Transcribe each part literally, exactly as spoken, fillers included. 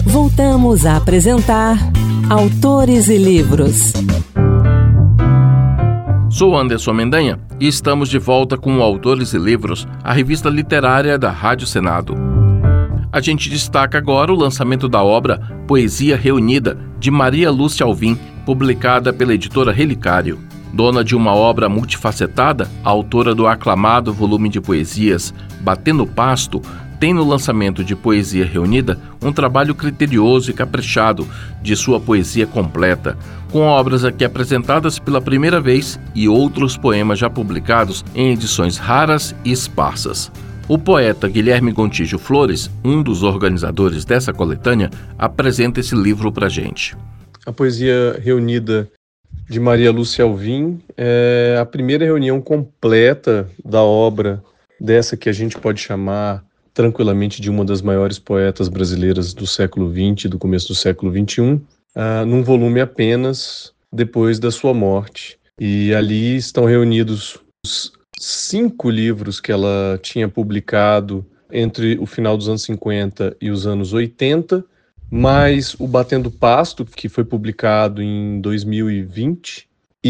Voltamos a apresentar Autores e Livros. Sou Anderson Mendanha e estamos de volta com o Autores e Livros, a revista literária da Rádio Senado. A gente destaca agora o lançamento da obra Poesia Reunida, de Maria Lúcia Alvim, publicada pela editora Relicário. Dona de uma obra multifacetada, a autora do aclamado volume de poesias Batendo Pasto tem no lançamento de Poesia Reunida um trabalho criterioso e caprichado de sua poesia completa, com obras aqui apresentadas pela primeira vez e outros poemas já publicados em edições raras e esparsas. O poeta Guilherme Gontijo Flores, um dos organizadores dessa coletânea, apresenta esse livro pra gente. A Poesia Reunida de Maria Lúcia Alvim é a primeira reunião completa da obra dessa que a gente pode chamar tranquilamente de uma das maiores poetas brasileiras do século vinte e do começo do século vinte e um, uh, num volume apenas depois da sua morte. E ali estão reunidos os cinco livros que ela tinha publicado entre o final dos anos cinquenta e os anos oitenta, mais o Batendo Pasto, que foi publicado em dois mil e vinte,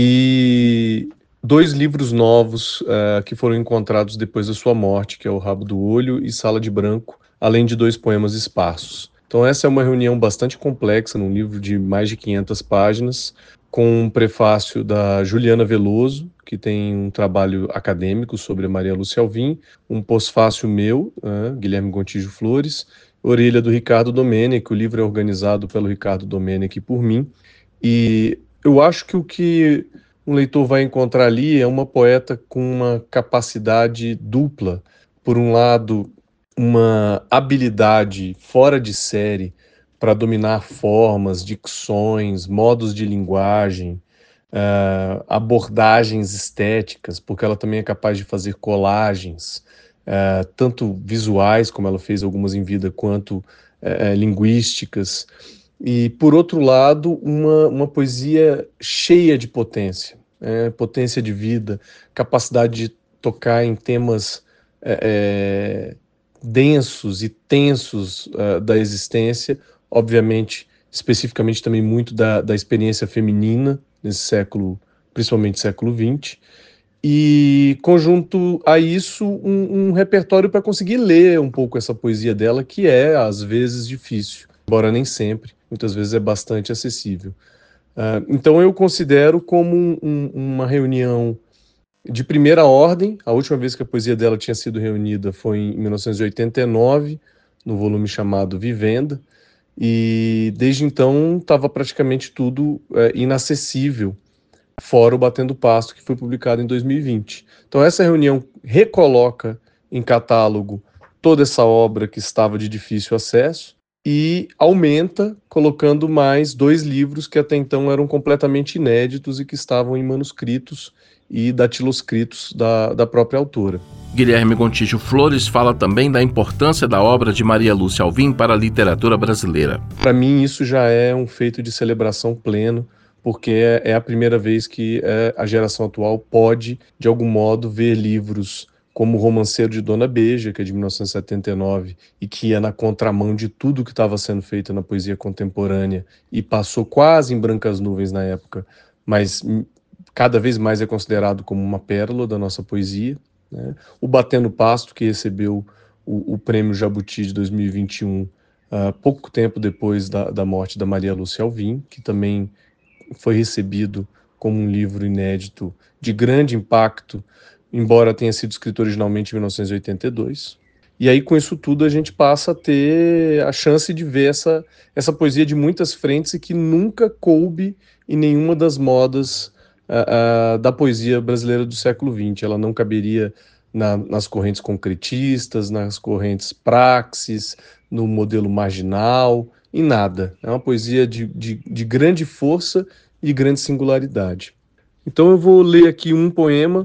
e dois livros novos uh, que foram encontrados depois da sua morte, que é O Rabo do Olho e Sala de Branco, além de dois poemas esparsos. Então essa é uma reunião bastante complexa, num livro de mais de quinhentas páginas, com um prefácio da Juliana Veloso, que tem um trabalho acadêmico sobre a Maria Lúcia Alvim, um pós-fácio meu, uh, Guilherme Gontijo Flores, orelha do Ricardo Domenech. O livro é organizado pelo Ricardo Domenech e por mim, e eu acho que o que um leitor vai encontrar ali é uma poeta com uma capacidade dupla. Por um lado, uma habilidade fora de série para dominar formas, dicções, modos de linguagem, uh, abordagens estéticas, porque ela também é capaz de fazer colagens, uh, tanto visuais, como ela fez algumas em vida, quanto uh, linguísticas. E, por outro lado, uma, uma poesia cheia de potência, é, potência de vida, capacidade de tocar em temas é, densos e tensos uh, da existência, obviamente, especificamente também muito da, da experiência feminina nesse século, principalmente século vinte, e conjunto a isso um, um repertório para conseguir ler um pouco essa poesia dela, que é às vezes difícil, embora nem sempre, muitas vezes é bastante acessível. Uh, então eu considero como um, um, uma reunião de primeira ordem. A última vez que a poesia dela tinha sido reunida foi em mil novecentos e oitenta e nove, no volume chamado Vivenda, e desde então estava praticamente tudo é, inacessível, fora o Batendo Pasto, que foi publicado em dois mil e vinte. Então essa reunião recoloca em catálogo toda essa obra que estava de difícil acesso e aumenta colocando mais dois livros que até então eram completamente inéditos e que estavam em manuscritos e datiloscritos da, da própria autora. Guilherme Gontijo Flores fala também da importância da obra de Maria Lúcia Alvim para a literatura brasileira. Para mim isso já é um feito de celebração pleno, porque é, é a primeira vez que é, a geração atual pode, de algum modo, ver livros como O Romanceiro de Dona Beija, que é de mil novecentos e setenta e nove, e que ia na contramão de tudo que estava sendo feito na poesia contemporânea e passou quase em brancas nuvens na época, mas cada vez mais é considerado como uma pérola da nossa poesia, né? O Batendo Pasto, que recebeu o, o Prêmio Jabuti de dois mil e vinte e um, uh, pouco tempo depois da, da morte da Maria Lúcia Alvim, que também foi recebido como um livro inédito de grande impacto, embora tenha sido escrito originalmente em mil novecentos e oitenta e dois. E aí, com isso tudo, a gente passa a ter a chance de ver essa, essa poesia de muitas frentes e que nunca coube em nenhuma das modas uh, uh, da poesia brasileira do século vinte. Ela não caberia na, nas correntes concretistas, nas correntes praxis, no modelo marginal, em nada. É uma poesia de, de, de grande força e grande singularidade. Então eu vou ler aqui um poema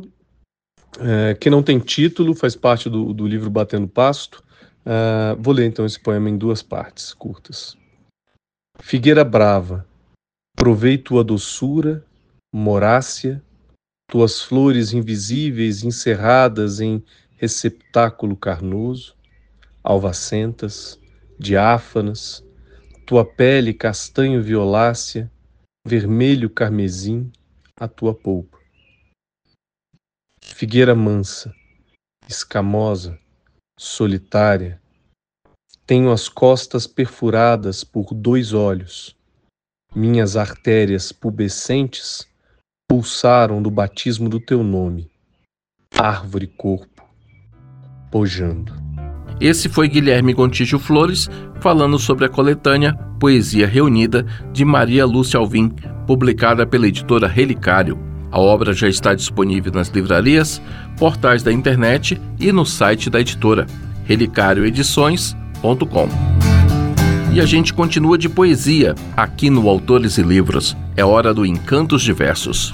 É, que não tem título, faz parte do, do livro Batendo Pasto. Uh, vou ler então esse poema em duas partes curtas. Figueira brava, provei tua doçura, morácia, tuas flores invisíveis encerradas em receptáculo carnoso, alvacentas, diáfanas, tua pele castanho violácea, vermelho carmesim, a tua polpa. Figueira mansa, escamosa, solitária, tenho as costas perfuradas por dois olhos. Minhas artérias pubescentes pulsaram do batismo do teu nome. Árvore corpo, pojando. Esse foi Guilherme Gontijo Flores falando sobre a coletânea Poesia Reunida de Maria Lúcia Alvim, publicada pela editora Relicário. A obra já está disponível nas livrarias, portais da internet e no site da editora, relicário edições ponto com. E a gente continua de poesia aqui no Autores e Livros. É hora do Encantos Diversos.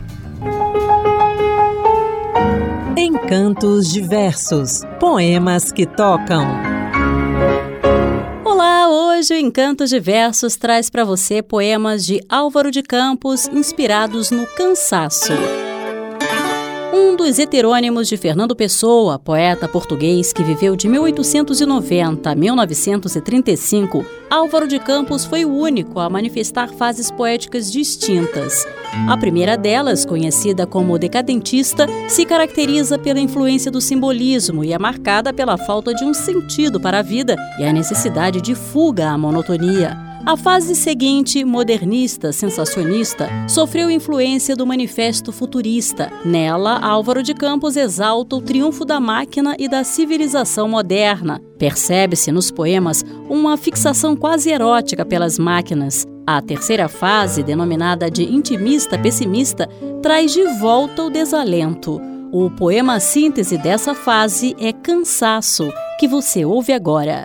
Encantos Diversos, poemas que tocam. Olá, hoje o Encantos Diversos traz para você poemas de Álvaro de Campos inspirados no cansaço. Um dos heterônimos de Fernando Pessoa, poeta português que viveu de mil oitocentos e noventa a mil novecentos e trinta e cinco, Álvaro de Campos foi o único a manifestar fases poéticas distintas. A primeira delas, conhecida como decadentista, se caracteriza pela influência do simbolismo e é marcada pela falta de um sentido para a vida e a necessidade de fuga à monotonia. A fase seguinte, modernista, sensacionista, sofreu influência do Manifesto Futurista. Nela, Álvaro de Campos exalta o triunfo da máquina e da civilização moderna. Percebe-se nos poemas uma fixação quase erótica pelas máquinas. A terceira fase, denominada de intimista pessimista, traz de volta o desalento. O poema síntese dessa fase é Cansaço, que você ouve agora.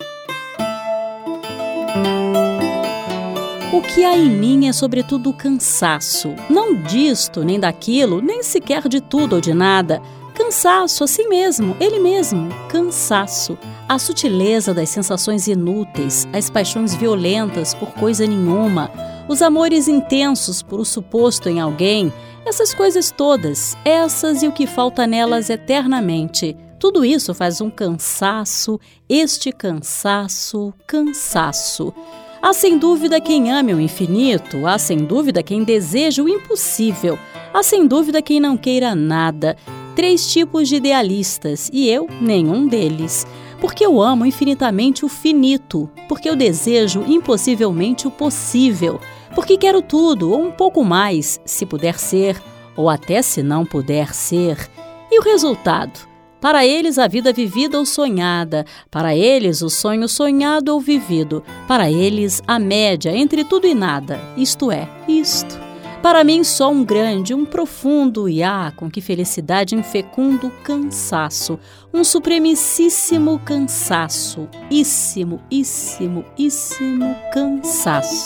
O que há em mim é sobretudo cansaço, não disto, nem daquilo, nem sequer de tudo ou de nada. Cansaço, assim mesmo, ele mesmo, cansaço. A sutileza das sensações inúteis, as paixões violentas por coisa nenhuma, os amores intensos por o suposto em alguém, essas coisas todas, essas e o que falta nelas eternamente. Tudo isso faz um cansaço, este cansaço, cansaço. Há sem dúvida quem ame o infinito, há sem dúvida quem deseja o impossível, há sem dúvida quem não queira nada. Três tipos de idealistas, e eu, nenhum deles. Porque eu amo infinitamente o finito, porque eu desejo impossivelmente o possível, porque quero tudo, ou um pouco mais, se puder ser, ou até se não puder ser. E o resultado? Para eles, a vida vivida ou sonhada. Para eles, o sonho sonhado ou vivido. Para eles, a média entre tudo e nada. Isto é, isto. Para mim, só um grande, um profundo e, ah, com que felicidade infecundo cansaço. Um supremicíssimo cansaço. Íssimo, íssimo, íssimo cansaço.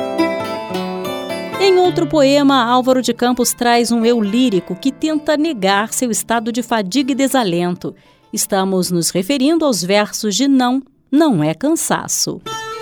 Em outro poema, Álvaro de Campos traz um eu lírico que tenta negar seu estado de fadiga e desalento. Estamos nos referindo aos versos de Não, Não é Cansaço.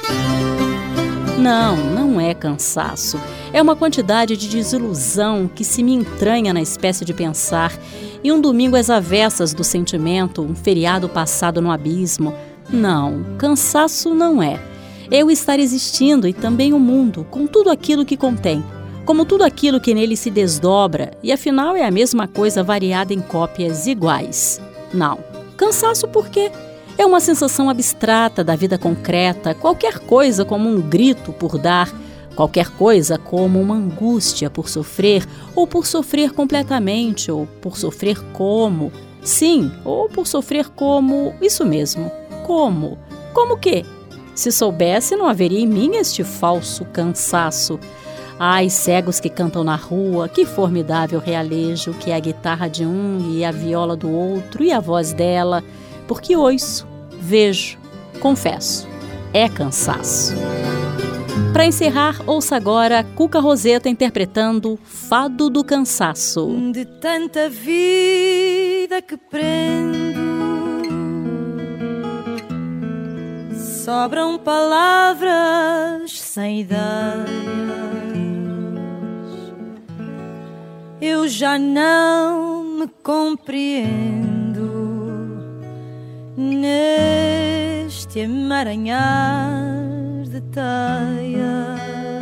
Não, não é cansaço. É uma quantidade de desilusão que se me entranha na espécie de pensar. E um domingo às avessas do sentimento, um feriado passado no abismo. Não, cansaço não é. É o estar existindo e também o mundo, com tudo aquilo que contém, como tudo aquilo que nele se desdobra, e afinal é a mesma coisa variada em cópias iguais. Não, cansaço por quê? É uma sensação abstrata da vida concreta, qualquer coisa como um grito por dar, qualquer coisa como uma angústia por sofrer, ou por sofrer completamente, ou por sofrer como. Sim, ou por sofrer como, isso mesmo, como. Como quê? Se soubesse, não haveria em mim este falso cansaço. Ai, cegos que cantam na rua, que formidável realejo que é a guitarra de um e a viola do outro e a voz dela, porque ouço, vejo, confesso, é cansaço. Para encerrar, ouça agora Cuca Roseta interpretando Fado do Cansaço. De tanta vida que prendo, sobram palavras sem ideias. Eu já não me compreendo neste emaranhar de teias.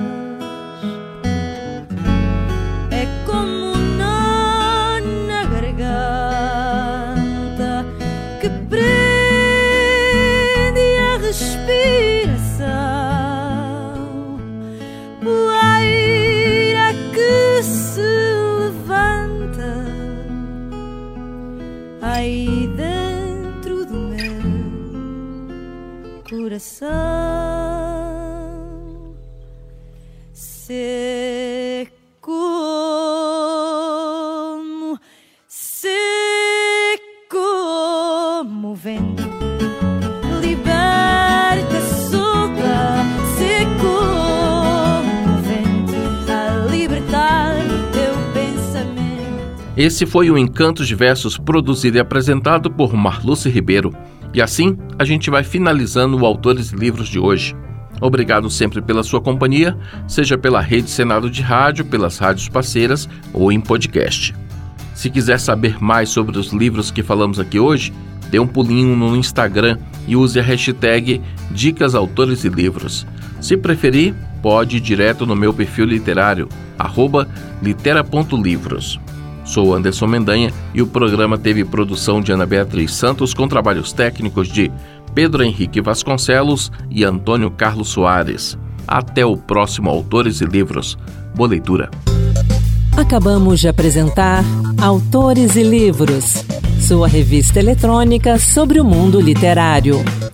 É como um nó na garganta que prende a respiração, poeira que se levanta aí dentro do meu coração. Ser como, ser como o vento, liberta, solta, ser como o vento, a libertar teu pensamento. Esse foi o Encantos de Versos, produzido e apresentado por Marluce Ribeiro. E assim a gente vai finalizando o Autores e Livros de hoje. Obrigado sempre pela sua companhia, seja pela Rede Senado de Rádio, pelas rádios parceiras ou em podcast. Se quiser saber mais sobre os livros que falamos aqui hoje, dê um pulinho no Instagram e use a hashtag Dicas Autores e Livros. Se preferir, pode ir direto no meu perfil literário, arroba litera ponto livros. Sou Anderson Mendanha e o programa teve produção de Ana Beatriz Santos com trabalhos técnicos de Pedro Henrique Vasconcelos e Antônio Carlos Soares. Até o próximo Autores e Livros. Boa leitura. Acabamos de apresentar Autores e Livros, sua revista eletrônica sobre o mundo literário.